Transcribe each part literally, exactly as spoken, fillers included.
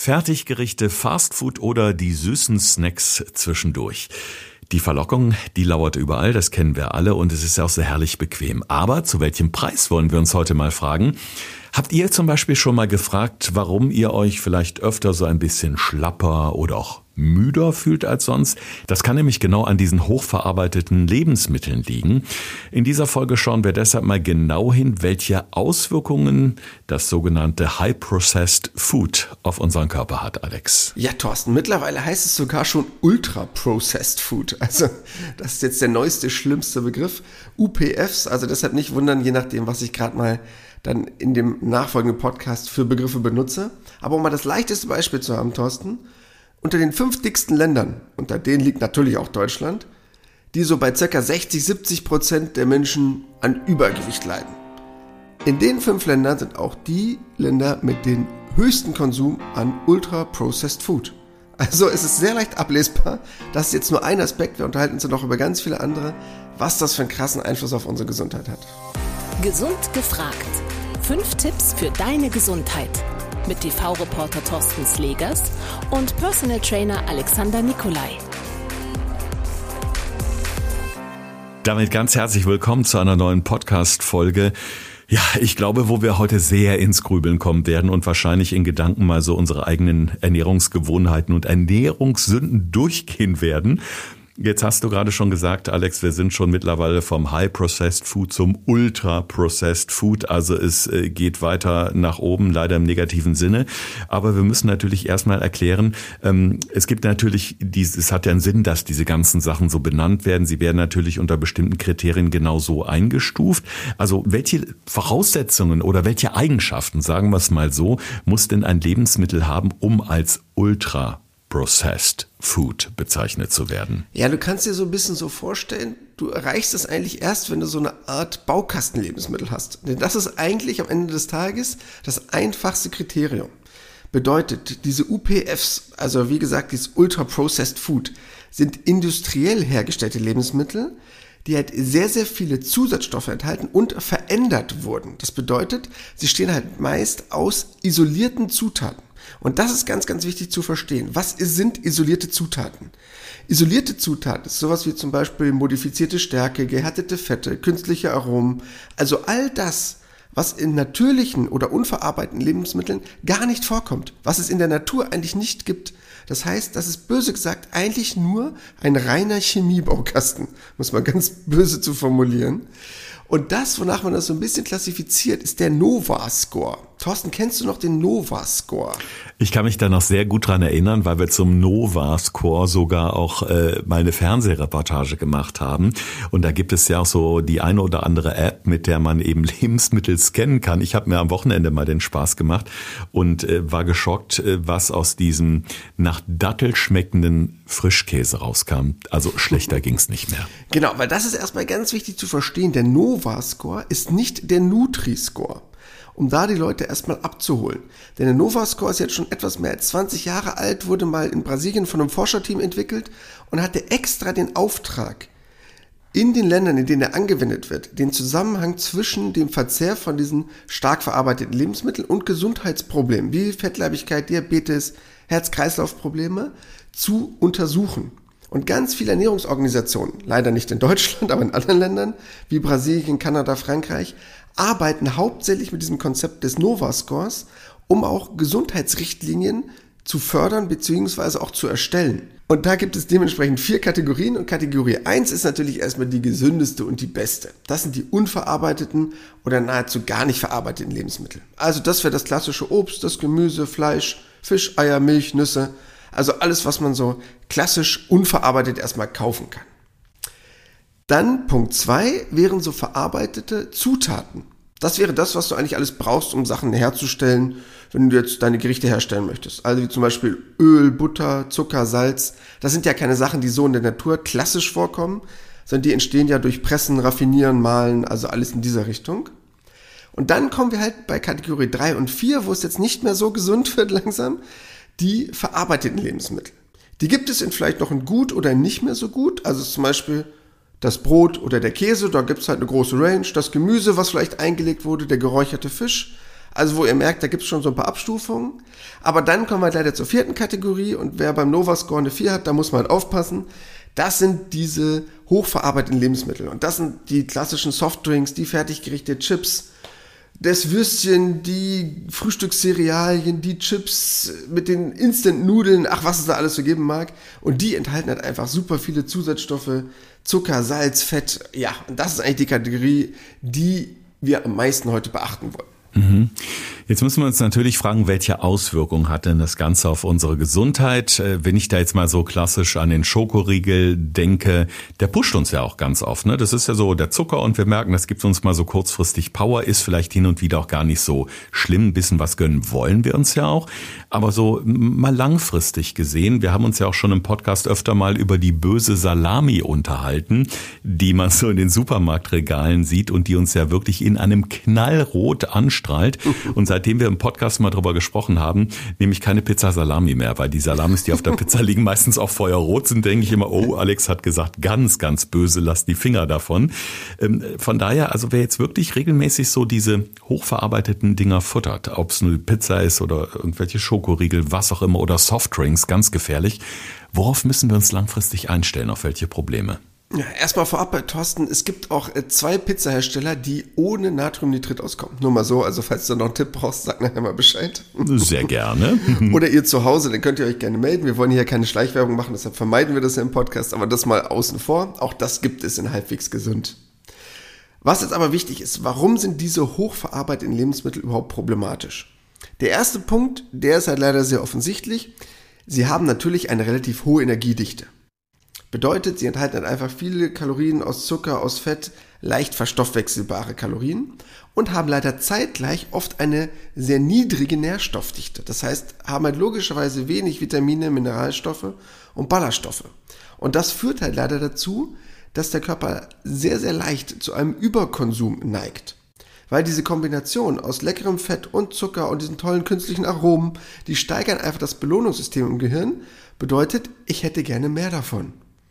Fertiggerichte, Fastfood oder die süßen Snacks zwischendurch. Die Verlockung, die lauert überall, das kennen wir alle und es ist ja auch sehr herrlich bequem. Aber zu welchem Preis wollen wir uns heute mal fragen? Habt ihr zum Beispiel schon mal gefragt, warum ihr euch vielleicht öfter so ein bisschen schlapper oder auch müder fühlt als sonst? Das kann nämlich genau an diesen hochverarbeiteten Lebensmitteln liegen. In dieser Folge schauen wir deshalb mal genau hin, welche Auswirkungen das sogenannte High-Processed Food auf unseren Körper hat, Alex. Ja, Thorsten, mittlerweile heißt es sogar schon Ultra-Processed Food. Also das ist jetzt der neueste, schlimmste Begriff. U P Fs, also deshalb nicht wundern, je nachdem, was ich gerade mal dann in dem nachfolgenden Podcast für Begriffe benutze. Aber um mal das leichteste Beispiel zu haben, Thorsten, unter den fünf dicksten Ländern, unter denen liegt natürlich auch Deutschland, die so bei ca. sechzig, siebzig Prozent der Menschen an Übergewicht leiden. In den fünf Ländern sind auch die Länder mit dem höchsten Konsum an Ultra-Processed Food. Also es ist sehr leicht ablesbar, das ist jetzt nur ein Aspekt, wir unterhalten uns ja noch über ganz viele andere, was das für einen krassen Einfluss auf unsere Gesundheit hat. Gesund gefragt. Fünf Tipps für deine Gesundheit. Mit T V-Reporter Thorsten Slegers und Personal Trainer Alexander Nikolai. Damit ganz herzlich willkommen zu einer neuen Podcast-Folge. Ja, ich glaube, wo wir heute sehr ins Grübeln kommen werden und wahrscheinlich in Gedanken mal so unsere eigenen Ernährungsgewohnheiten und Ernährungssünden durchgehen werden. Jetzt hast du gerade schon gesagt, Alex, wir sind schon mittlerweile vom High-Processed Food zum Ultra-Processed Food. Also es geht weiter nach oben, leider im negativen Sinne. Aber wir müssen natürlich erstmal erklären, es gibt natürlich, es hat ja einen Sinn, dass diese ganzen Sachen so benannt werden. Sie werden natürlich unter bestimmten Kriterien genau so eingestuft. Also welche Voraussetzungen oder welche Eigenschaften, sagen wir es mal so, muss denn ein Lebensmittel haben, um als Ultra Processed Food bezeichnet zu werden? Ja, du kannst dir so ein bisschen so vorstellen, du erreichst es eigentlich erst, wenn du so eine Art Baukastenlebensmittel hast. Denn das ist eigentlich am Ende des Tages das einfachste Kriterium. Bedeutet, diese U P Fs, also wie gesagt, dieses Ultra-Processed Food, sind industriell hergestellte Lebensmittel, die halt sehr, sehr viele Zusatzstoffe enthalten und verändert wurden. Das bedeutet, sie stehen halt meist aus isolierten Zutaten. Und das ist ganz, ganz wichtig zu verstehen. Was sind isolierte Zutaten? Isolierte Zutaten ist sowas wie zum Beispiel modifizierte Stärke, gehärtete Fette, künstliche Aromen. Also all das, was in natürlichen oder unverarbeiteten Lebensmitteln gar nicht vorkommt. Was es in der Natur eigentlich nicht gibt. Das heißt, das ist böse gesagt eigentlich nur ein reiner Chemiebaukasten. Muss man ganz böse zu formulieren. Und das, wonach man das so ein bisschen klassifiziert, ist der Nova-Score. Thorsten, kennst du noch den Nova-Score? Ich kann mich da noch sehr gut dran erinnern, weil wir zum Nova-Score sogar auch äh, mal eine Fernsehreportage gemacht haben. Und da gibt es ja auch so die eine oder andere App, mit der man eben Lebensmittel scannen kann. Ich habe mir am Wochenende mal den Spaß gemacht und äh, war geschockt, äh, was aus diesem nach Dattel schmeckenden Frischkäse rauskam. Also schlechter ging's nicht mehr. Genau, weil das ist erstmal ganz wichtig zu verstehen. Der Nova-Score ist nicht der Nutri-Score. Um da die Leute erstmal abzuholen. Denn der Nova-Score ist jetzt schon etwas mehr als zwanzig Jahre alt, wurde mal in Brasilien von einem Forscherteam entwickelt und hatte extra den Auftrag, in den Ländern, in denen er angewendet wird, den Zusammenhang zwischen dem Verzehr von diesen stark verarbeiteten Lebensmitteln und Gesundheitsproblemen wie Fettleibigkeit, Diabetes, Herz-Kreislauf-Probleme zu untersuchen. Und ganz viele Ernährungsorganisationen, leider nicht in Deutschland, aber in anderen Ländern wie Brasilien, Kanada, Frankreich, arbeiten hauptsächlich mit diesem Konzept des Nova-Scores, um auch Gesundheitsrichtlinien zu fördern bzw. auch zu erstellen. Und da gibt es dementsprechend vier Kategorien und Kategorie eins ist natürlich erstmal die gesündeste und die beste. Das sind die unverarbeiteten oder nahezu gar nicht verarbeiteten Lebensmittel. Also das wäre das klassische Obst, das Gemüse, Fleisch, Fisch, Eier, Milch, Nüsse. Also alles, was man so klassisch unverarbeitet erstmal kaufen kann. Dann Punkt zwei wären so verarbeitete Zutaten. Das wäre das, was du eigentlich alles brauchst, um Sachen herzustellen, wenn du jetzt deine Gerichte herstellen möchtest. Also wie zum Beispiel Öl, Butter, Zucker, Salz. Das sind ja keine Sachen, die so in der Natur klassisch vorkommen, sondern die entstehen ja durch Pressen, Raffinieren, Mahlen, also alles in dieser Richtung. Und dann kommen wir halt bei Kategorie drei und vier, wo es jetzt nicht mehr so gesund wird langsam, die verarbeiteten Lebensmittel. Die gibt es in vielleicht noch in gut oder nicht mehr so gut, also zum Beispiel das Brot oder der Käse, da gibt es halt eine große Range, das Gemüse, was vielleicht eingelegt wurde, der geräucherte Fisch, Also wo ihr merkt, da gibt es schon so ein paar Abstufungen. Aber dann kommen wir leider zur vierten Kategorie und wer beim Nova-Score eine vier hat, da muss man halt aufpassen. Das sind diese hochverarbeiteten Lebensmittel und das sind die klassischen Softdrinks, die fertiggerichtete Chips, das Würstchen, die Frühstückscerealien, die Chips mit den Instant-Nudeln, ach was es da alles so geben mag. Und die enthalten halt einfach super viele Zusatzstoffe, Zucker, Salz, Fett. Ja, und das ist eigentlich die Kategorie, die wir am meisten heute beachten wollen. Mhm. Jetzt müssen wir uns natürlich fragen, welche Auswirkungen hat denn das Ganze auf unsere Gesundheit? Wenn ich da jetzt mal so klassisch an den Schokoriegel denke, der pusht uns ja auch ganz oft, ne? Das ist ja so der Zucker und wir merken, das gibt uns mal so kurzfristig Power, ist vielleicht hin und wieder auch gar nicht so schlimm. Ein bisschen was gönnen wollen wir uns ja auch. Aber so mal langfristig gesehen, wir haben uns ja auch schon im Podcast öfter mal über die böse Salami unterhalten, die man so in den Supermarktregalen sieht und die uns ja wirklich in einem Knallrot anstrahlt. Und seitdem wir im Podcast mal drüber gesprochen haben, nehme ich keine Pizza Salami mehr, weil die Salamis, die auf der Pizza liegen, meistens auch feuerrot sind, denke ich immer, oh, Alex hat gesagt, ganz, ganz böse, lass die Finger davon. Von daher, also wer jetzt wirklich regelmäßig so diese hochverarbeiteten Dinger futtert, ob es nur Pizza ist oder irgendwelche Schokoriegel, was auch immer, oder Softdrinks, ganz gefährlich, worauf müssen wir uns langfristig einstellen, auf welche Probleme? Ja, erstmal vorab bei Thorsten, es gibt auch äh, zwei Pizzahersteller, die ohne Natriumnitrit auskommen. Nur mal so, also falls du noch einen Tipp brauchst, sag nachher mal Bescheid. Sehr gerne. Oder ihr zu Hause, dann könnt ihr euch gerne melden. Wir wollen hier keine Schleichwerbung machen, deshalb vermeiden wir das ja im Podcast, aber das mal außen vor. Auch das gibt es in halbwegs gesund. Was jetzt aber wichtig ist, warum sind diese hochverarbeiteten Lebensmittel überhaupt problematisch? Der erste Punkt, der ist halt leider sehr offensichtlich. Sie haben natürlich eine relativ hohe Energiedichte. Bedeutet, sie enthalten halt einfach viele Kalorien aus Zucker, aus Fett, leicht verstoffwechselbare Kalorien und haben leider zeitgleich oft eine sehr niedrige Nährstoffdichte. Das heißt, haben halt logischerweise wenig Vitamine, Mineralstoffe und Ballaststoffe. Und das führt halt leider dazu, dass der Körper sehr, sehr leicht zu einem Überkonsum neigt. Weil diese Kombination aus leckerem Fett und Zucker und diesen tollen künstlichen Aromen, die steigern einfach das Belohnungssystem im Gehirn, bedeutet, ich hätte gerne mehr davon.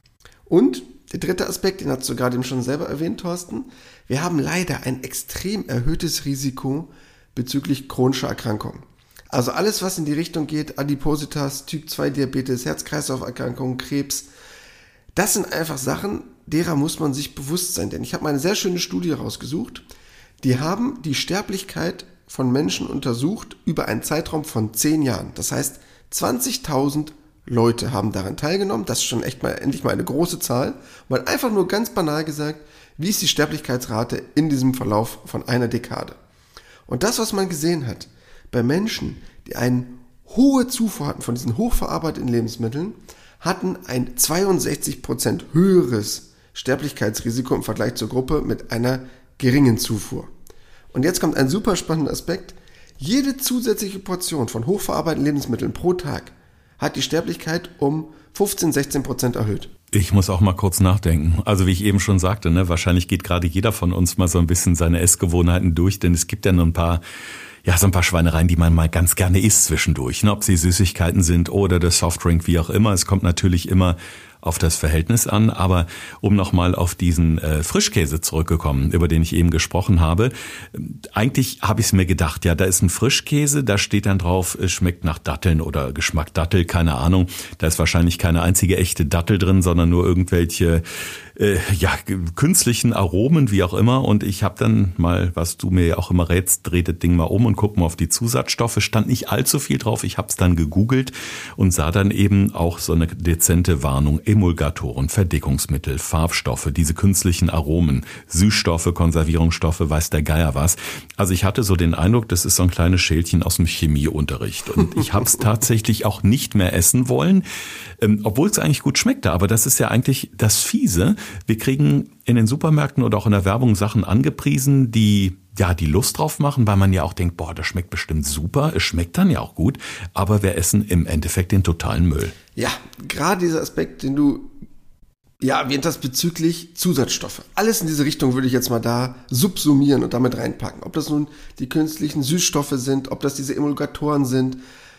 Und der dritte Aspekt, den hast du gerade eben schon selber erwähnt, Thorsten, wir haben leider ein extrem erhöhtes Risiko bezüglich chronischer Erkrankungen. Also alles, was in die Richtung geht, Adipositas, Typ zwei Diabetes, Herz-Kreislauf-Erkrankungen, Krebs, das sind einfach Sachen, derer muss man sich bewusst sein. Denn ich habe mal eine sehr schöne Studie rausgesucht, die haben die Sterblichkeit von Menschen untersucht über einen Zeitraum von zehn Jahren. Das heißt, zwanzigtausend Leute haben daran teilgenommen, das ist schon echt mal endlich mal eine große Zahl. Man einfach nur ganz banal gesagt, wie ist die Sterblichkeitsrate in diesem Verlauf von einer Dekade. Und das, was man gesehen hat, bei Menschen, die eine hohe Zufuhr hatten von diesen hochverarbeiteten Lebensmitteln, hatten ein zweiundsechzig Prozent höheres Sterblichkeitsrisiko im Vergleich zur Gruppe mit einer geringen Zufuhr. Und jetzt kommt ein super spannender Aspekt. Jede zusätzliche Portion von hochverarbeiteten Lebensmitteln pro Tag hat die Sterblichkeit um fünfzehn, sechzehn Prozent erhöht. Ich muss auch mal kurz nachdenken. Also wie ich eben schon sagte, ne, wahrscheinlich geht gerade jeder von uns mal so ein bisschen seine Essgewohnheiten durch, denn es gibt ja nur ein paar, ja, so ein paar Schweinereien, die man mal ganz gerne isst zwischendurch, ne, ob sie Süßigkeiten sind oder der Softdrink, wie auch immer. Es kommt natürlich immer auf das Verhältnis an, aber um nochmal auf diesen äh, Frischkäse zurückgekommen, über den ich eben gesprochen habe, eigentlich habe ich es mir gedacht, ja, da ist ein Frischkäse, da steht dann drauf, es schmeckt nach Datteln oder Geschmack Dattel, keine Ahnung, da ist wahrscheinlich keine einzige echte Dattel drin, sondern nur irgendwelche äh, ja, künstlichen Aromen, wie auch immer, und ich habe dann mal, was du mir ja auch immer rätst, dreh das Ding mal um und guck mal auf die Zusatzstoffe, stand nicht allzu viel drauf, ich habe es dann gegoogelt und sah dann eben auch so eine dezente Warnung, Emulgatoren, Verdickungsmittel, Farbstoffe, diese künstlichen Aromen, Süßstoffe, Konservierungsstoffe, weiß der Geier was. Also ich hatte so den Eindruck, das ist so ein kleines Schälchen aus dem Chemieunterricht. Und ich habe es tatsächlich auch nicht mehr essen wollen, ähm, obwohl es eigentlich gut schmeckte. Aber das ist ja eigentlich das Fiese. Wir kriegen in den Supermärkten oder auch in der Werbung Sachen angepriesen, die ja die Lust drauf machen, weil man ja auch denkt, boah, das schmeckt bestimmt super, es schmeckt dann ja auch gut, aber wir essen im Endeffekt den totalen Müll. Ja, gerade dieser Aspekt, den du ja erwähnt hast bezüglich Zusatzstoffe. Alles in diese Richtung würde ich jetzt mal da subsumieren und damit reinpacken. Ob das nun die künstlichen Süßstoffe sind, ob das diese Emulgatoren sind,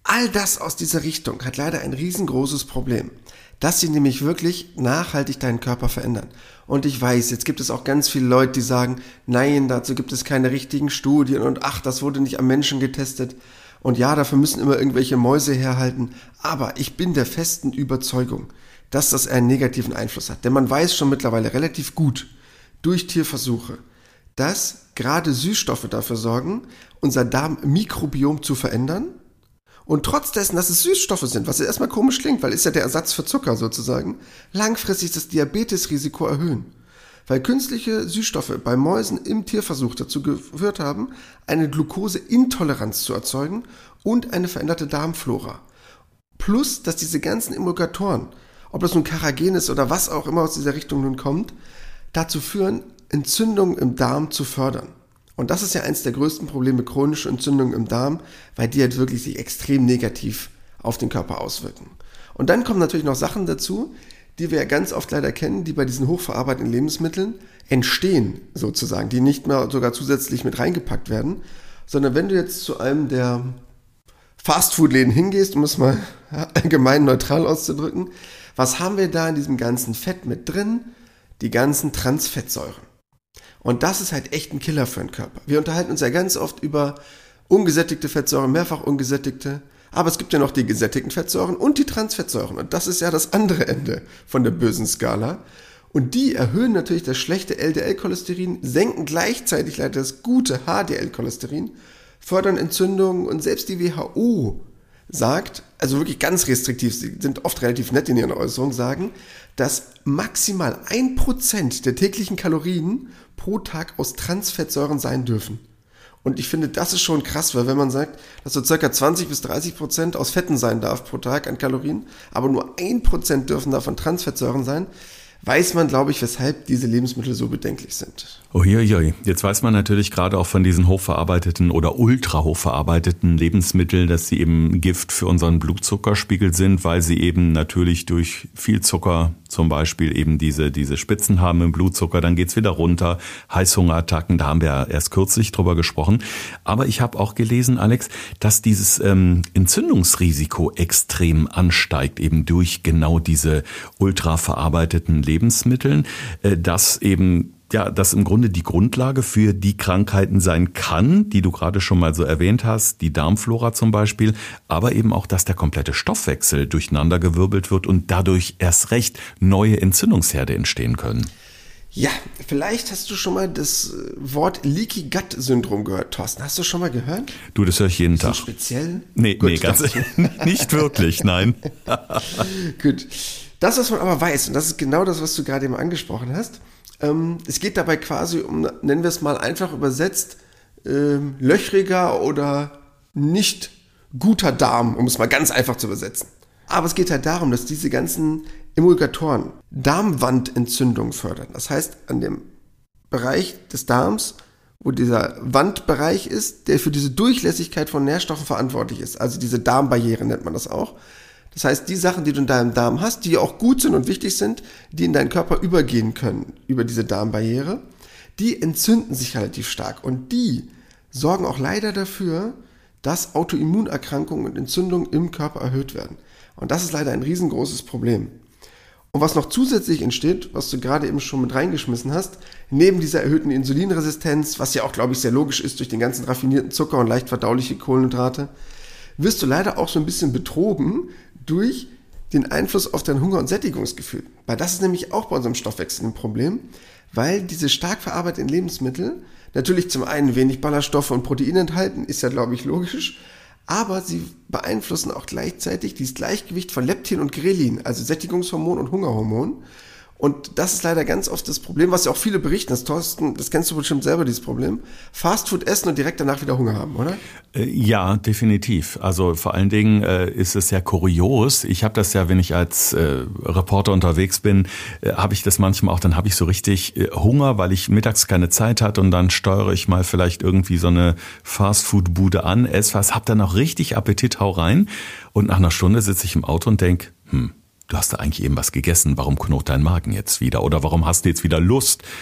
All das aus dieser Richtung hat leider ein riesengroßes Problem, dass sie nämlich wirklich nachhaltig deinen Körper verändern. Und ich weiß, jetzt gibt es auch ganz viele Leute, die sagen, nein, dazu gibt es keine richtigen Studien und ach, das wurde nicht am Menschen getestet. Und ja, dafür müssen immer irgendwelche Mäuse herhalten. Aber ich bin der festen Überzeugung, dass das einen negativen Einfluss hat. Denn man weiß schon mittlerweile relativ gut durch Tierversuche, dass gerade Süßstoffe dafür sorgen, unser Darmmikrobiom zu verändern. Und trotz dessen, dass es Süßstoffe sind, was erstmal komisch klingt, weil ist ja der Ersatz für Zucker sozusagen, langfristig das Diabetesrisiko erhöhen. Weil künstliche Süßstoffe bei Mäusen im Tierversuch dazu geführt haben, eine Glukoseintoleranz zu erzeugen und eine veränderte Darmflora. Plus, dass diese ganzen Emulgatoren, ob das nun Carrageen ist oder was auch immer aus dieser Richtung nun kommt, dazu führen, Entzündungen im Darm zu fördern. Und das ist ja eins der größten Probleme, chronische Entzündungen im Darm, weil die halt wirklich sich extrem negativ auf den Körper auswirken. Und dann kommen natürlich noch Sachen dazu, die wir ja ganz oft leider kennen, die bei diesen hochverarbeiteten Lebensmitteln entstehen, sozusagen, die nicht mehr sogar zusätzlich mit reingepackt werden, sondern wenn du jetzt zu einem der Fastfood-Läden hingehst, um es mal allgemein neutral auszudrücken, was haben wir da in diesem ganzen Fett mit drin? Die ganzen Transfettsäuren. Und das ist halt echt ein Killer für den Körper. Wir unterhalten uns ja ganz oft über ungesättigte Fettsäuren, mehrfach ungesättigte, aber es gibt ja noch die gesättigten Fettsäuren und die Transfettsäuren. Und das ist ja das andere Ende von der bösen Skala. Und die erhöhen natürlich das schlechte L D L-Cholesterin, senken gleichzeitig leider das gute H D L-Cholesterin, fördern Entzündungen und selbst die W H O sagt, also wirklich ganz restriktiv, sie sind oft relativ nett in ihren Äußerungen, sagen, dass maximal ein Prozent der täglichen Kalorien pro Tag aus Transfettsäuren sein dürfen. Und ich finde, das ist schon krass, weil wenn man sagt, dass so circa zwanzig bis dreißig Prozent aus Fetten sein darf pro Tag an Kalorien, aber nur ein Prozent dürfen davon Transfettsäuren sein, weiß man, glaube ich, weshalb diese Lebensmittel so bedenklich sind. Uiuiui. Jetzt weiß man natürlich gerade auch von diesen hochverarbeiteten oder ultra hochverarbeiteten Lebensmitteln, dass sie eben Gift für unseren Blutzuckerspiegel sind, weil sie eben natürlich durch viel Zucker zum Beispiel eben diese diese Spitzen haben im Blutzucker, dann geht's wieder runter, Heißhungerattacken, da haben wir ja erst kürzlich drüber gesprochen. Aber ich habe auch gelesen, Alex, dass dieses ähm, Entzündungsrisiko extrem ansteigt, eben durch genau diese ultra verarbeiteten Lebensmitteln, äh, dass eben ja, das im Grunde die Grundlage für die Krankheiten sein kann, die du gerade schon mal so erwähnt hast, die Darmflora zum Beispiel, aber eben auch, dass der komplette Stoffwechsel durcheinandergewirbelt wird und dadurch erst recht neue Entzündungsherde entstehen können. Ja, vielleicht hast du schon mal das Wort Leaky Gut Syndrom gehört, Thorsten. Hast du schon mal gehört? Du, das höre ich jeden so Tag. Speziell? Nee, Gut, nee, ganz nicht wirklich, nein. Gut. Das, was man aber weiß, und das ist genau das, was du gerade eben angesprochen hast, ähm, es geht dabei quasi um, nennen wir es mal einfach übersetzt, ähm, löchriger oder nicht guter Darm, um es mal ganz einfach zu übersetzen. Aber es geht halt darum, dass diese ganzen Emulgatoren Darmwandentzündung fördern. Das heißt, an dem Bereich des Darms, wo dieser Wandbereich ist, der für diese Durchlässigkeit von Nährstoffen verantwortlich ist. Also diese Darmbarriere nennt man das auch. Das heißt, die Sachen, die du in deinem Darm hast, die auch gut sind und wichtig sind, die in deinen Körper übergehen können über diese Darmbarriere, die entzünden sich relativ stark. Und die sorgen auch leider dafür, dass Autoimmunerkrankungen und Entzündungen im Körper erhöht werden. Und das ist leider ein riesengroßes Problem. Und was noch zusätzlich entsteht, was du gerade eben schon mit reingeschmissen hast, neben dieser erhöhten Insulinresistenz, was ja auch, glaube ich, sehr logisch ist durch den ganzen raffinierten Zucker und leicht verdauliche Kohlenhydrate, wirst du leider auch so ein bisschen betrogen durch den Einfluss auf dein Hunger- und Sättigungsgefühl. Weil das ist nämlich auch bei unserem Stoffwechsel ein Problem, weil diese stark verarbeiteten Lebensmittel natürlich zum einen wenig Ballaststoffe und Proteine enthalten, ist ja, glaube ich, logisch, aber sie beeinflussen auch gleichzeitig dieses Gleichgewicht von Leptin und Grelin, also Sättigungshormon und Hungerhormon. Und das ist leider ganz oft das Problem, was ja auch viele berichten, das Thorsten, das kennst du bestimmt selber, dieses Problem, Fastfood essen und direkt danach wieder Hunger haben, oder? Ja, definitiv. Also vor allen Dingen äh, ist es ja kurios. Ich habe das ja, wenn ich als äh, Reporter unterwegs bin, äh, habe ich das manchmal auch, dann habe ich so richtig äh, Hunger, weil ich mittags keine Zeit hatte und dann steuere ich mal vielleicht irgendwie so eine Fastfood-Bude an, esse was, hab dann auch richtig Appetit, hau rein und nach einer Stunde sitze ich im Auto und denk, hm, du hast da eigentlich eben was gegessen, warum knurrt dein Magen jetzt wieder? Oder warum hast du jetzt wieder Lust,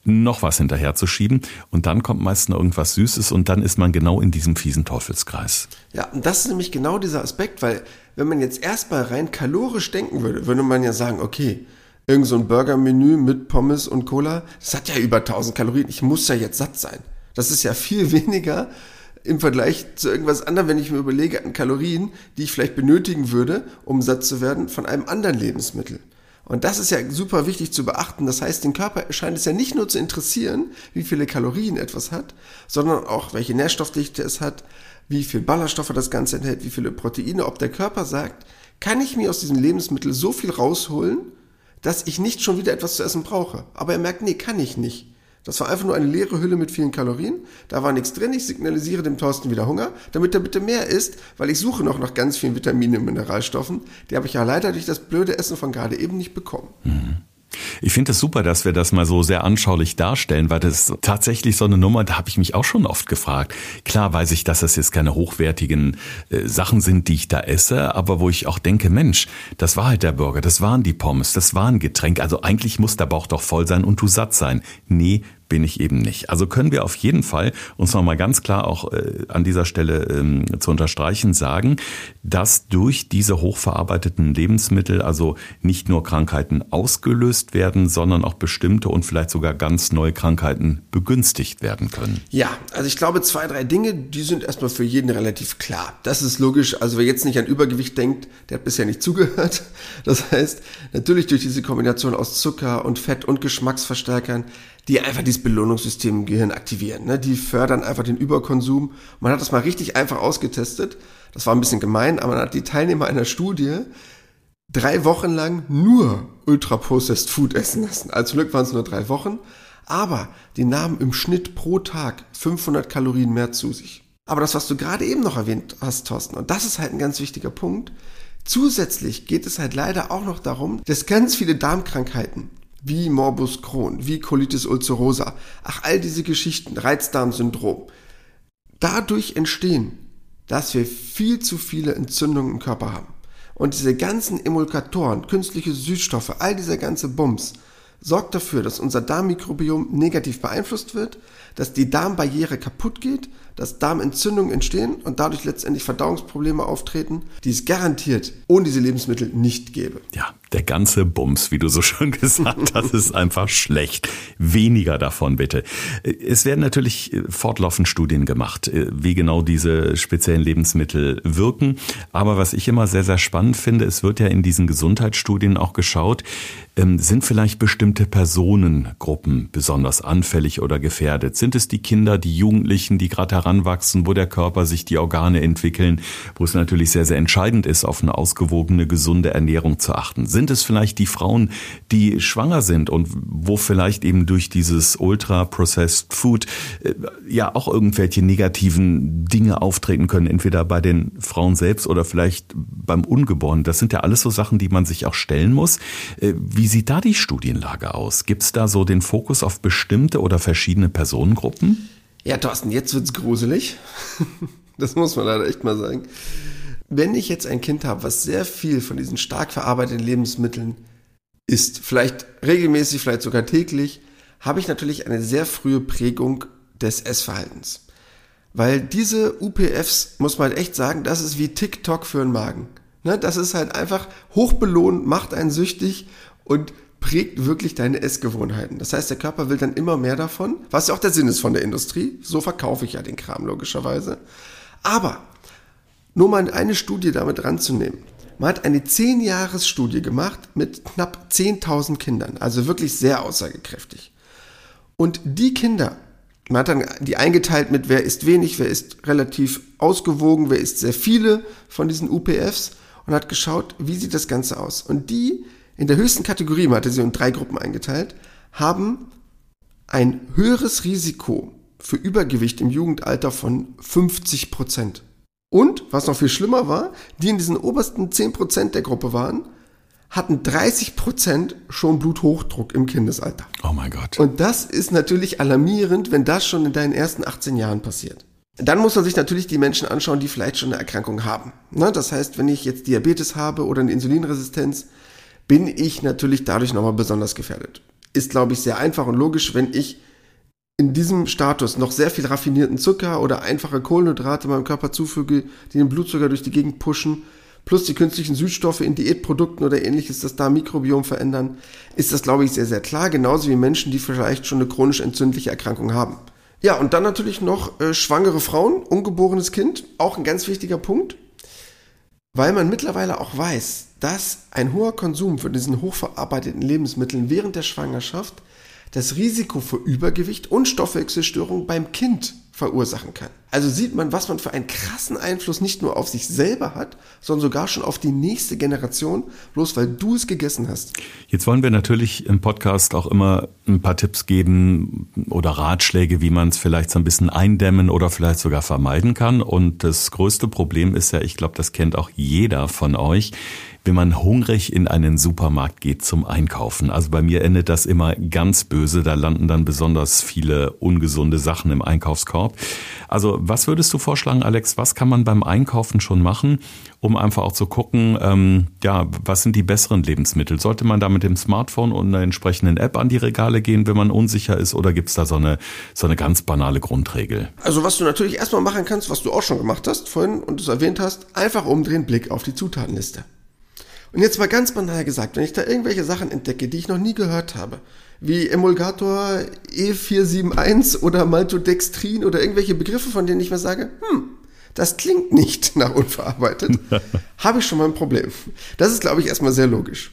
noch was hinterher zu schieben und dann kommt meist noch irgendwas Süßes und dann ist man genau in diesem fiesen Teufelskreis. Ja, und das ist nämlich genau dieser Aspekt, weil wenn man jetzt erstmal rein kalorisch denken würde, würde man ja sagen, okay, irgend so ein Burger-Menü mit Pommes und Cola, das hat ja über tausend Kalorien, ich muss ja jetzt satt sein. Das ist ja viel weniger im Vergleich zu irgendwas anderem, wenn ich mir überlege an Kalorien, die ich vielleicht benötigen würde, um satt zu werden, von einem anderen Lebensmittel. Und das ist ja super wichtig zu beachten. Das heißt, den Körper scheint es ja nicht nur zu interessieren, wie viele Kalorien etwas hat, sondern auch, welche Nährstoffdichte es hat, wie viel Ballaststoffe das Ganze enthält, wie viele Proteine, ob der Körper sagt, kann ich mir aus diesem Lebensmittel so viel rausholen, dass ich nicht schon wieder etwas zu essen brauche. Aber er merkt, nee, kann ich nicht. Das war einfach nur eine leere Hülle mit vielen Kalorien. Da war nichts drin. Ich signalisiere dem Thorsten wieder Hunger, damit er bitte mehr isst, weil ich suche noch nach ganz vielen Vitaminen und Mineralstoffen. Die habe ich ja leider durch das blöde Essen von gerade eben nicht bekommen. Mhm. Ich finde es super, dass wir das mal so sehr anschaulich darstellen, weil das ist tatsächlich so eine Nummer, da habe ich mich auch schon oft gefragt. Klar weiß ich, dass das jetzt keine hochwertigen äh, Sachen sind, die ich da esse, aber wo ich auch denke, Mensch, das war halt der Burger, das waren die Pommes, das war ein Getränk, also eigentlich muss der Bauch doch voll sein und du satt sein. Nee, bin ich eben nicht. Also können wir auf jeden Fall uns nochmal ganz klar auch äh, an dieser Stelle ähm, zu unterstreichen sagen, dass durch diese hochverarbeiteten Lebensmittel also nicht nur Krankheiten ausgelöst werden, sondern auch bestimmte und vielleicht sogar ganz neue Krankheiten begünstigt werden können. Ja, also ich glaube zwei, drei Dinge, die sind erstmal für jeden relativ klar. Das ist logisch. Also wer jetzt nicht an Übergewicht denkt, der hat bisher nicht zugehört. Das heißt, natürlich durch diese Kombination aus Zucker und Fett und Geschmacksverstärkern, die einfach dieses Belohnungssystem im Gehirn aktivieren. Ne? Die fördern einfach den Überkonsum. Man hat das mal richtig einfach ausgetestet. Das war ein bisschen gemein, aber man hat die Teilnehmer einer Studie drei Wochen lang nur Ultra-Processed Food essen lassen. Als Glück waren es nur drei Wochen, aber die nahmen im Schnitt pro Tag fünfhundert Kalorien mehr zu sich. Aber das, was du gerade eben noch erwähnt hast, Thorsten, und das ist halt ein ganz wichtiger Punkt, zusätzlich geht es halt leider auch noch darum, dass ganz viele Darmkrankheiten wie Morbus Crohn, wie Colitis ulcerosa, ach all diese Geschichten, Reizdarmsyndrom, dadurch entstehen, dass wir viel zu viele Entzündungen im Körper haben. Und diese ganzen Emulgatoren, künstliche Süßstoffe, all dieser ganze Bums, sorgt dafür, dass unser Darmmikrobiom negativ beeinflusst wird, dass die Darmbarriere kaputt geht, dass Darmentzündungen entstehen und dadurch letztendlich Verdauungsprobleme auftreten, die es garantiert ohne diese Lebensmittel nicht gäbe. Ja, der ganze Bums, wie du so schön gesagt hast, ist einfach schlecht. Weniger davon bitte. Es werden natürlich fortlaufend Studien gemacht, wie genau diese speziellen Lebensmittel wirken. Aber was ich immer sehr, sehr spannend finde, es wird ja in diesen Gesundheitsstudien auch geschaut, sind vielleicht bestimmte Personengruppen besonders anfällig oder gefährdet? Sind es die Kinder, die Jugendlichen, die gerade heranwachsen, wo der Körper sich die Organe entwickeln, wo es natürlich sehr, sehr entscheidend ist, auf eine ausgewogene, gesunde Ernährung zu achten? Sind es vielleicht die Frauen, die schwanger sind und wo vielleicht eben durch dieses Ultra-Processed Food äh, ja auch irgendwelche negativen Dinge auftreten können, entweder bei den Frauen selbst oder vielleicht beim Ungeborenen? Das sind ja alles so Sachen, die man sich auch stellen muss. Äh, wie sieht da die Studienlage aus? Gibt es da so den Fokus auf bestimmte oder verschiedene Personengruppen? Ja, Thorsten, jetzt wird's gruselig. Das muss man leider echt mal sagen. Wenn ich jetzt ein Kind habe, was sehr viel von diesen stark verarbeiteten Lebensmitteln isst, vielleicht regelmäßig, vielleicht sogar täglich, habe ich natürlich eine sehr frühe Prägung des Essverhaltens. Weil diese U P Fs, muss man halt echt sagen, das ist wie TikTok für den Magen. Ne, das ist halt einfach hochbelohnt, macht einen süchtig und prägt wirklich deine Essgewohnheiten. Das heißt, der Körper will dann immer mehr davon, was ja auch der Sinn ist von der Industrie. So verkaufe ich ja den Kram logischerweise. Aber nur mal eine Studie damit ranzunehmen. Man hat eine zehn-Jahres-Studie gemacht mit knapp zehntausend Kindern, also wirklich sehr aussagekräftig. Und die Kinder, man hat dann die eingeteilt mit, wer isst wenig, wer isst relativ ausgewogen, wer isst sehr viele von diesen U P Fs und hat geschaut, wie sieht das Ganze aus. Und die in der höchsten Kategorie, man hatte sie in drei Gruppen eingeteilt, haben ein höheres Risiko für Übergewicht im Jugendalter von fünfzig Prozent. Und, was noch viel schlimmer war, die in diesen obersten zehn Prozent der Gruppe waren, hatten dreißig Prozent schon Bluthochdruck im Kindesalter. Oh mein Gott. Und das ist natürlich alarmierend, wenn das schon in deinen ersten achtzehn Jahren passiert. Dann muss man sich natürlich die Menschen anschauen, die vielleicht schon eine Erkrankung haben. Das heißt, wenn ich jetzt Diabetes habe oder eine Insulinresistenz, bin ich natürlich dadurch nochmal besonders gefährdet. Ist, glaube ich, sehr einfach und logisch, wenn ich in diesem Status noch sehr viel raffinierten Zucker oder einfache Kohlenhydrate meinem Körper zufüge, die den Blutzucker durch die Gegend pushen, plus die künstlichen Süßstoffe in Diätprodukten oder ähnliches, das Darmmikrobiom verändern, ist das, glaube ich, sehr, sehr klar. Genauso wie Menschen, die vielleicht schon eine chronisch entzündliche Erkrankung haben. Ja, und dann natürlich noch äh, schwangere Frauen, ungeborenes Kind, auch ein ganz wichtiger Punkt, weil man mittlerweile auch weiß, dass ein hoher Konsum von diesen hochverarbeiteten Lebensmitteln während der Schwangerschaft das Risiko für Übergewicht und Stoffwechselstörungen beim Kind verursachen kann. Also sieht man, was man für einen krassen Einfluss nicht nur auf sich selber hat, sondern sogar schon auf die nächste Generation, bloß weil du es gegessen hast. Jetzt wollen wir natürlich im Podcast auch immer ein paar Tipps geben oder Ratschläge, wie man es vielleicht so ein bisschen eindämmen oder vielleicht sogar vermeiden kann. Und das größte Problem ist ja, ich glaube, das kennt auch jeder von euch, wenn man hungrig in einen Supermarkt geht zum Einkaufen. Also bei mir endet das immer ganz böse. Da landen dann besonders viele ungesunde Sachen im Einkaufskorb. Also was würdest du vorschlagen, Alex? Was kann man beim Einkaufen schon machen, um einfach auch zu gucken, ähm, ja, was sind die besseren Lebensmittel? Sollte man da mit dem Smartphone und einer entsprechenden App an die Regale gehen, wenn man unsicher ist? Oder gibt es da so eine, so eine ganz banale Grundregel? Also was du natürlich erstmal machen kannst, was du auch schon gemacht hast vorhin und es erwähnt hast, einfach umdrehen, Blick auf die Zutatenliste. Und jetzt mal ganz banal gesagt, wenn ich da irgendwelche Sachen entdecke, die ich noch nie gehört habe, wie Emulgator E vier sieben eins oder Maltodextrin oder irgendwelche Begriffe, von denen ich mir sage, hm, das klingt nicht nach unverarbeitet, habe ich schon mal ein Problem. Das ist, glaube ich, erstmal sehr logisch.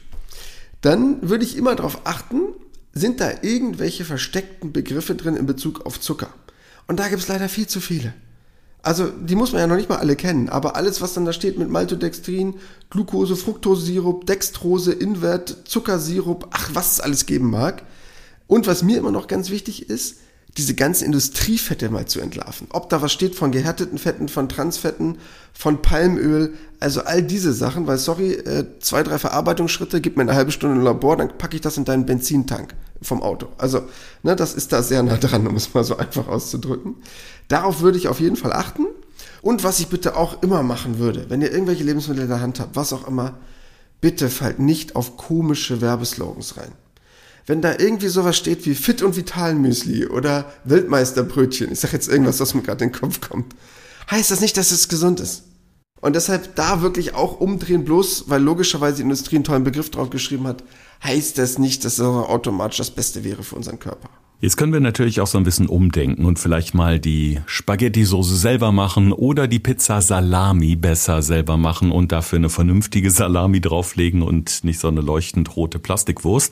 Dann würde ich immer darauf achten, sind da irgendwelche versteckten Begriffe drin in Bezug auf Zucker. Und da gibt es leider viel zu viele. Also die muss man ja noch nicht mal alle kennen, aber alles, was dann da steht mit Maltodextrin, Glucose, Fructosesirup, Dextrose, Invert, Zuckersirup, ach, was es alles geben mag. Und was mir immer noch ganz wichtig ist, diese ganzen Industriefette mal zu entlarven. Ob da was steht von gehärteten Fetten, von Transfetten, von Palmöl, also all diese Sachen, weil sorry, äh, zwei, drei Verarbeitungsschritte, gib mir eine halbe Stunde im Labor, dann packe ich das in deinen Benzintank vom Auto. Also, ne, das ist da sehr nah dran, um es mal so einfach auszudrücken. Darauf würde ich auf jeden Fall achten. Und was ich bitte auch immer machen würde, wenn ihr irgendwelche Lebensmittel in der Hand habt, was auch immer, bitte fallt nicht auf komische Werbeslogans rein. Wenn da irgendwie sowas steht wie Fit und Vital Müsli oder Weltmeisterbrötchen, ich sag jetzt irgendwas, was mir gerade in den Kopf kommt, heißt das nicht, dass es gesund ist. Und deshalb da wirklich auch umdrehen, bloß weil logischerweise die Industrie einen tollen Begriff drauf geschrieben hat, heißt das nicht, dass das automatisch das Beste wäre für unseren Körper. Jetzt können wir natürlich auch so ein bisschen umdenken und vielleicht mal die Spaghetti-Soße selber machen oder die Pizza Salami besser selber machen und dafür eine vernünftige Salami drauflegen und nicht so eine leuchtend rote Plastikwurst.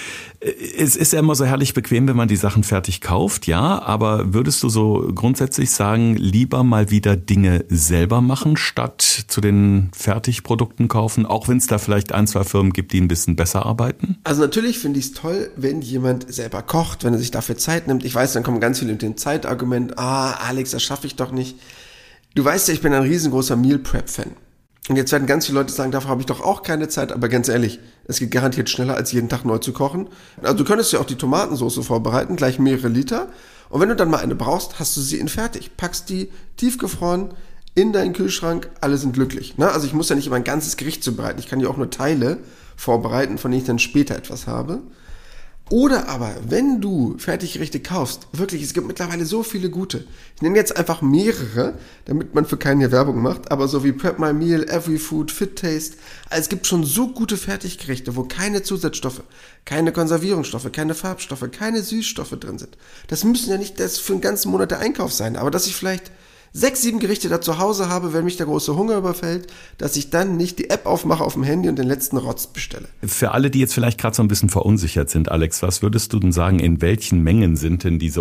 Es ist ja immer so herrlich bequem, wenn man die Sachen fertig kauft, ja, aber würdest du so grundsätzlich sagen, lieber mal wieder Dinge selber machen, statt zu den Fertigprodukten kaufen, auch wenn es da vielleicht ein, zwei Firmen gibt, die ein bisschen besser arbeiten? Also natürlich finde ich es toll, wenn jemand selber kocht, wenn er sich dafür Zeit nimmt. Ich weiß, dann kommen ganz viele mit dem Zeitargument, ah, Alex, das schaffe ich doch nicht. Du weißt ja, ich bin ein riesengroßer Meal Prep-Fan. Und jetzt werden ganz viele Leute sagen, dafür habe ich doch auch keine Zeit, aber ganz ehrlich, es geht garantiert schneller, als jeden Tag neu zu kochen. Also du könntest ja auch die Tomatensauce vorbereiten, gleich mehrere Liter. Und wenn du dann mal eine brauchst, hast du sie in fertig. Packst die tiefgefroren in deinen Kühlschrank, alle sind glücklich. Ne? Also ich muss ja nicht immer ein ganzes Gericht zubereiten, ich kann ja auch nur Teile vorbereiten, von denen ich dann später etwas habe. Oder aber, wenn du Fertiggerichte kaufst, wirklich, es gibt mittlerweile so viele gute. Ich nenne jetzt einfach mehrere, damit man für keinen hier Werbung macht, aber so wie Prep My Meal, Every Food, Fit Taste. Also es gibt schon so gute Fertiggerichte, wo keine Zusatzstoffe, keine Konservierungsstoffe, keine Farbstoffe, keine Süßstoffe drin sind. Das müssen ja nicht das für einen ganzen Monat der Einkauf sein, aber dass ich vielleicht sechs, sieben Gerichte da zu Hause habe, wenn mich der große Hunger überfällt, dass ich dann nicht die App aufmache auf dem Handy und den letzten Rotz bestelle. Für alle, die jetzt vielleicht gerade so ein bisschen verunsichert sind, Alex, was würdest du denn sagen, in welchen Mengen sind denn diese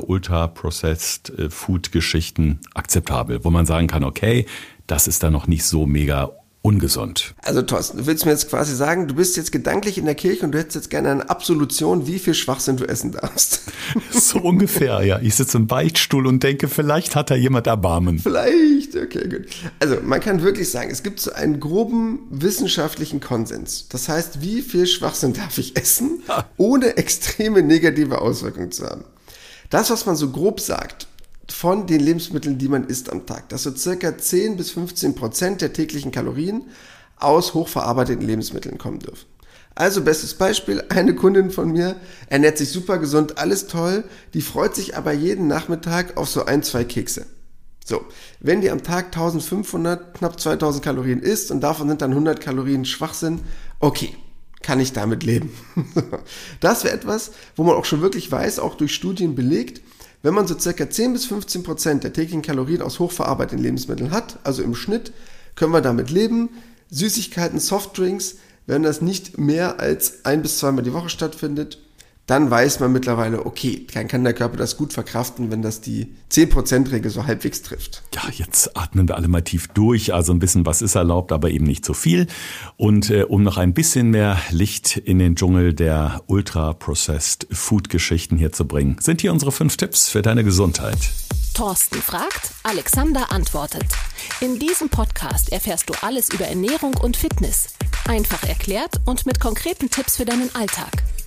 Ultra-Processed-Food-Geschichten akzeptabel, wo man sagen kann, okay, das ist da noch nicht so mega ungesund? Also Thorsten, du willst mir jetzt quasi sagen, du bist jetzt gedanklich in der Kirche und du hättest jetzt gerne eine Absolution, wie viel Schwachsinn du essen darfst. So ungefähr, ja. Ich sitze im Beichtstuhl und denke, vielleicht hat da jemand Erbarmen. Vielleicht, okay, gut. Also man kann wirklich sagen, es gibt so einen groben wissenschaftlichen Konsens. Das heißt, wie viel Schwachsinn darf ich essen, ohne extreme negative Auswirkungen zu haben? Das, was man so grob sagt, von den Lebensmitteln, die man isst am Tag, dass so circa zehn bis fünfzehn Prozent der täglichen Kalorien aus hochverarbeiteten Lebensmitteln kommen dürfen. Also bestes Beispiel, eine Kundin von mir ernährt sich super gesund, alles toll, die freut sich aber jeden Nachmittag auf so ein, zwei Kekse. So, wenn die am Tag eintausendfünfhundert, knapp zweitausend Kalorien isst und davon sind dann hundert Kalorien Schwachsinn, okay, kann ich damit leben. Das wäre etwas, wo man auch schon wirklich weiß, auch durch Studien belegt, wenn man so circa zehn bis fünfzehn Prozent der täglichen Kalorien aus hochverarbeiteten Lebensmitteln hat, also im Schnitt, können wir damit leben. Süßigkeiten, Softdrinks, wenn das nicht mehr als ein bis zweimal die Woche stattfindet, dann weiß man mittlerweile, okay, dann kann der Körper das gut verkraften, wenn das die zehn Prozent Regel so halbwegs trifft. Ja, jetzt atmen wir alle mal tief durch. Also ein bisschen was ist erlaubt, aber eben nicht zu viel. Und äh, um noch ein bisschen mehr Licht in den Dschungel der Ultra-Processed-Food-Geschichten hier zu bringen, sind hier unsere fünf Tipps für deine Gesundheit. Thorsten fragt, Alexander antwortet. In diesem Podcast erfährst du alles über Ernährung und Fitness. Einfach erklärt und mit konkreten Tipps für deinen Alltag.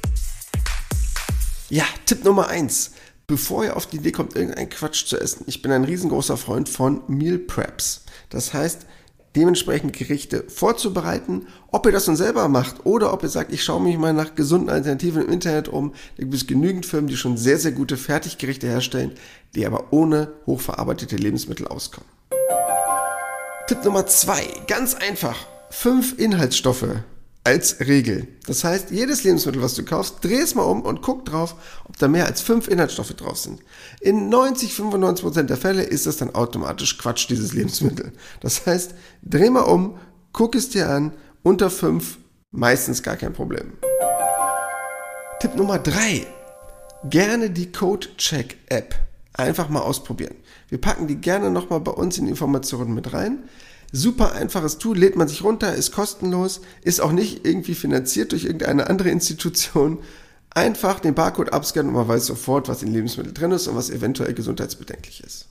Ja, Tipp Nummer eins. Bevor ihr auf die Idee kommt, irgendeinen Quatsch zu essen, ich bin ein riesengroßer Freund von Meal Preps. Das heißt, dementsprechend Gerichte vorzubereiten, ob ihr das nun selber macht oder ob ihr sagt, ich schaue mich mal nach gesunden Alternativen im Internet um. Da gibt es genügend Firmen, die schon sehr, sehr gute Fertiggerichte herstellen, die aber ohne hochverarbeitete Lebensmittel auskommen. Tipp Nummer zwei, ganz einfach, fünf Inhaltsstoffe als Regel. Das heißt, jedes Lebensmittel, was du kaufst, dreh es mal um und guck drauf, ob da mehr als fünf Inhaltsstoffe drauf sind. In neunzig, fünfundneunzig Prozent der Fälle ist das dann automatisch Quatsch, dieses Lebensmittel. Das heißt, dreh mal um, guck es dir an, unter fünf, meistens gar kein Problem. Tipp Nummer drei. Gerne die Code-Check-App einfach mal ausprobieren. Wir packen die gerne nochmal bei uns in die Informationen mit rein. Super einfaches Tool, lädt man sich runter, ist kostenlos, ist auch nicht irgendwie finanziert durch irgendeine andere Institution. Einfach den Barcode abscannen und man weiß sofort, was in Lebensmitteln drin ist und was eventuell gesundheitsbedenklich ist.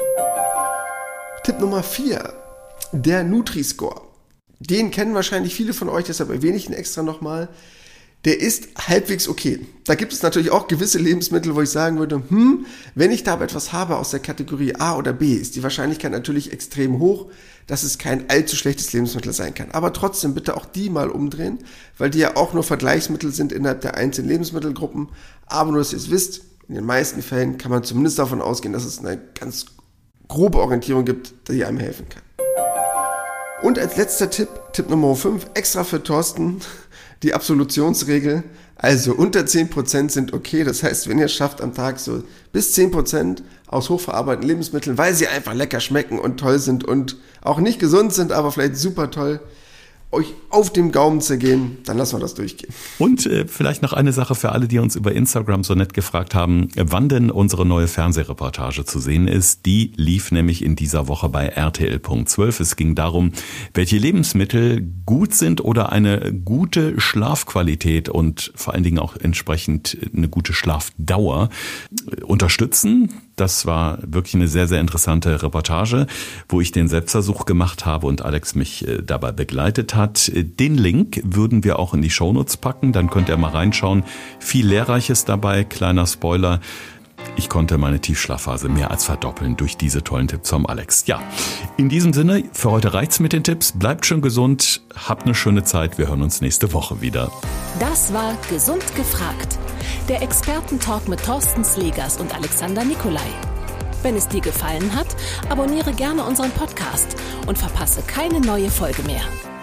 Tipp Nummer vier, der Nutri-Score. Den kennen wahrscheinlich viele von euch, deshalb erwähne ich ihn extra nochmal. Der ist halbwegs okay. Da gibt es natürlich auch gewisse Lebensmittel, wo ich sagen würde, hm, wenn ich da aber etwas habe aus der Kategorie A oder B, ist die Wahrscheinlichkeit natürlich extrem hoch, dass es kein allzu schlechtes Lebensmittel sein kann. Aber trotzdem bitte auch die mal umdrehen, weil die ja auch nur Vergleichsmittel sind innerhalb der einzelnen Lebensmittelgruppen. Aber nur, dass ihr es wisst, in den meisten Fällen kann man zumindest davon ausgehen, dass es eine ganz grobe Orientierung gibt, die einem helfen kann. Und als letzter Tipp, Tipp Nummer fünf, extra für Thorsten, die Absolutionsregel. Also unter zehn Prozent sind okay. Das heißt, wenn ihr es schafft am Tag so bis zehn Prozent aus hochverarbeiteten Lebensmitteln, weil sie einfach lecker schmecken und toll sind und auch nicht gesund sind, aber vielleicht super toll, euch auf dem Gaumen zergehen, dann lassen wir das durchgehen. Und äh, vielleicht noch eine Sache für alle, die uns über Instagram so nett gefragt haben, wann denn unsere neue Fernsehreportage zu sehen ist. Die lief nämlich in dieser Woche bei R T L Punkt zwölf. Es ging darum, welche Lebensmittel gut sind oder eine gute Schlafqualität und vor allen Dingen auch entsprechend eine gute Schlafdauer unterstützen. Das war wirklich eine sehr, sehr interessante Reportage, wo ich den Selbstversuch gemacht habe und Alex mich dabei begleitet hat. Den Link würden wir auch in die Shownotes packen, dann könnt ihr mal reinschauen. Viel Lehrreiches dabei, kleiner Spoiler. Ich konnte meine Tiefschlafphase mehr als verdoppeln durch diese tollen Tipps vom Alex. Ja, in diesem Sinne, für heute reicht's mit den Tipps. Bleibt schön gesund, habt eine schöne Zeit. Wir hören uns nächste Woche wieder. Das war Gesund gefragt. Der Expertentalk mit Thorsten Slegers und Alexander Nikolai. Wenn es dir gefallen hat, abonniere gerne unseren Podcast und verpasse keine neue Folge mehr.